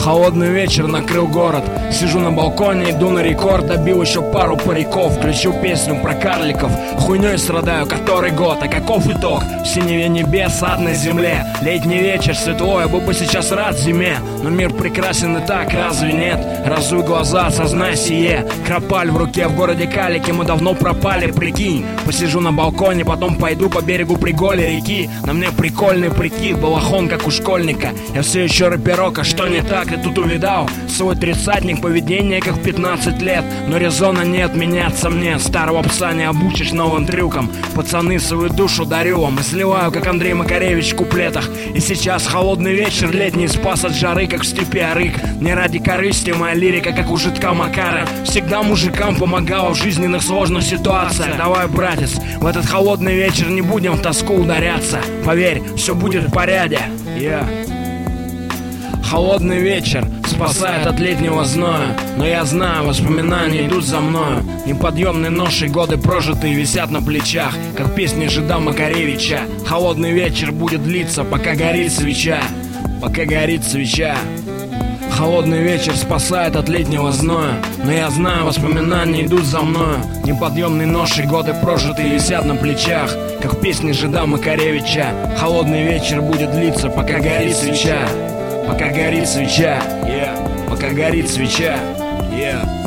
Холодный вечер накрыл город. Сижу на балконе, иду на рекорд. Добил еще пару париков, включил песню про карликов. Хуйней страдаю который год, а каков итог? В синеве небес, ад на земле. Летний вечер, светло, я был бы сейчас рад зиме. Но мир прекрасен и так, разве нет? Разуй глаза, осознай сие. Кропаль в руке, в городе Калике мы давно пропали, прикинь. Посижу на балконе, потом пойду по берегу Приголи реки. На мне прикольный прикид, балахон как у школьника. Я все еще рэперок, а что не так? Ты тут увидал свой тридцатник, поведение как в 15 лет. Но резона нет, меняться мне. Старого пса не обучишь новым трюкам. Пацаны, свою душу дарю вам и сливаю, как Андрей Макаревич в куплетах. И сейчас холодный вечер, летний спас от жары, как в степи Арык. Не ради корысти моя лирика, как у жидка Макара. Всегда мужикам помогала в жизненных сложных ситуациях. Давай, братец, в этот холодный вечер не будем в тоску ударяться. Поверь, все будет в порядке. Холодный вечер спасает от летнего зноя. Но я знаю, воспоминания идут за мною. Неподъемные ноши, годы прожитые висят на плечах, как песни Жида Макаревича. Холодный вечер будет длиться, пока горит свеча. Пока горит свеча. Холодный вечер спасает от летнего зноя. Но я знаю, воспоминания идут за мною. Неподъемные ноши, годы прожитые висят на плечах, как песни Жида Макаревича. Холодный вечер будет длиться, пока горит свеча. Пока горит свеча, пока горит свеча,